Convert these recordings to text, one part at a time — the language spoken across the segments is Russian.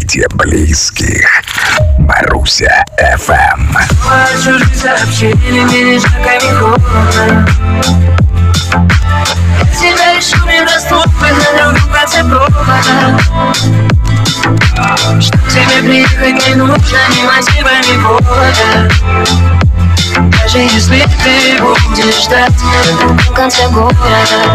среди близких. Маруся FM. Чужие сообщения, мне не жарко, не холодно. Тебя ищу недоступных на другом конце провода. Чтоб тебе приехать не нужно ни мотива, ни повода. Даже если ты будешь ждать на другом конце города.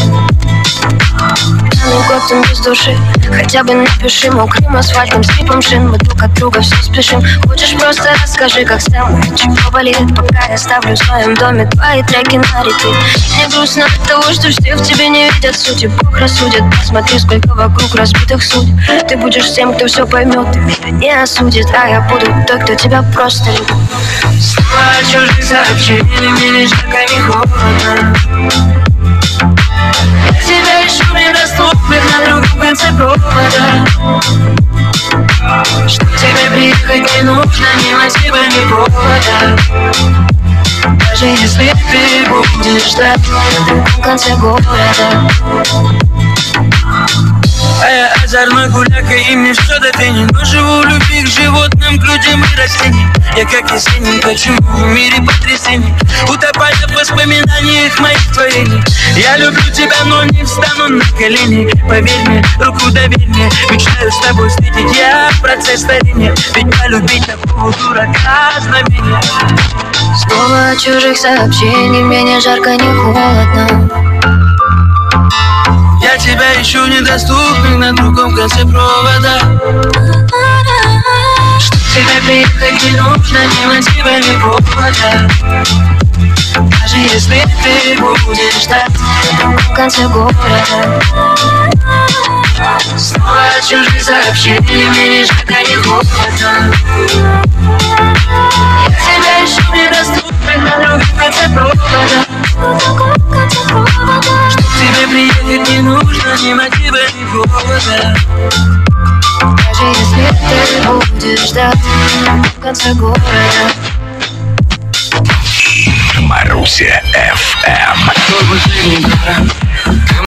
Ну как там без души, хотя бы напиши мокрым асфальтом, скрипом шин. Мы друг от друга все спешим. Хочешь, просто расскажи, как стало, чего болит. Пока я ставлю в своем доме твои треки на репит. Мне грустно от того, что все в тебе не видят сути. Бог рассудит, посмотри, сколько вокруг разбитых судеб. Ты будешь тем, кто все поймет, ты меня не осудит. А я буду той, кто тебя просто любит. Снова чужие сообщения, мне не жарко, не холодно. Тебя ищу недоступных на другом конце провода. Чтоб тебе приехать не нужно ни мотива, ни повода. Даже если ты будешь ждать на другом конце города. А я озорной гуляка, и мне что-то ты не живу в любви к животным, к людям и растениям. Я как весенний качу в мире потрясений, утопая в воспоминаниях моих творений. Я люблю тебя, но не встану на колени. Поверь мне, руку доверь мне, мечтаю с тобой встретить я процесс старения. Ведь полюбить такого дурака знамение. Снова от чужих сообщений, мне не жарко, не холодно. Я тебя ищу недоступных на другом конце провода. Чтоб тебе приехать не нужно ни мотива, ни повода. Даже если ты будешь ждать на другом конце города. Снова от чужих сообщений, мне не жарко, не холодно. Я тебя ищу недоступных на другом конце провода. Чтоб тебе приехать не нужно ни мотива, ни повода. Даже если ты будешь ждать в конце города. Маруся FM.